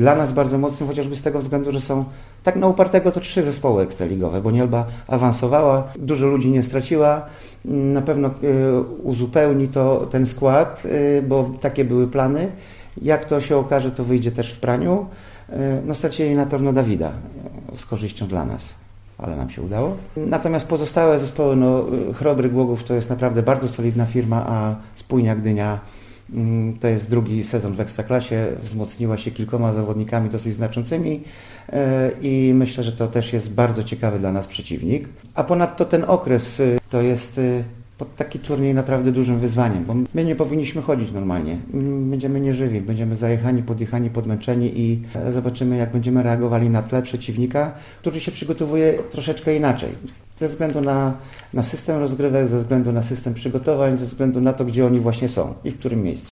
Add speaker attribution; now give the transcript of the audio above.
Speaker 1: dla nas bardzo mocnym, chociażby z tego względu, że są tak na upartego to 3 zespoły ekstraligowe, bo Nielba awansowała, dużo ludzi nie straciła, na pewno uzupełni to ten skład, bo takie były plany. Jak to się okaże, to wyjdzie też w praniu. No stracili na pewno Dawida z korzyścią dla nas, ale nam się udało. Natomiast pozostałe zespoły, Chrobry Głogów to jest naprawdę bardzo solidna firma, a Spójnia Gdynia to jest drugi sezon w Ekstraklasie, wzmocniła się kilkoma zawodnikami dosyć znaczącymi i myślę, że to też jest bardzo ciekawy dla nas przeciwnik. A ponadto ten okres to jest taki turniej naprawdę dużym wyzwaniem, bo my nie powinniśmy chodzić normalnie. Będziemy nieżywi, będziemy zajechani, podjechani, podmęczeni i zobaczymy, jak będziemy reagowali na tle przeciwnika, który się przygotowuje troszeczkę inaczej. Ze względu na system rozgrywek, ze względu na system przygotowań, ze względu na to, gdzie oni właśnie są i w którym miejscu.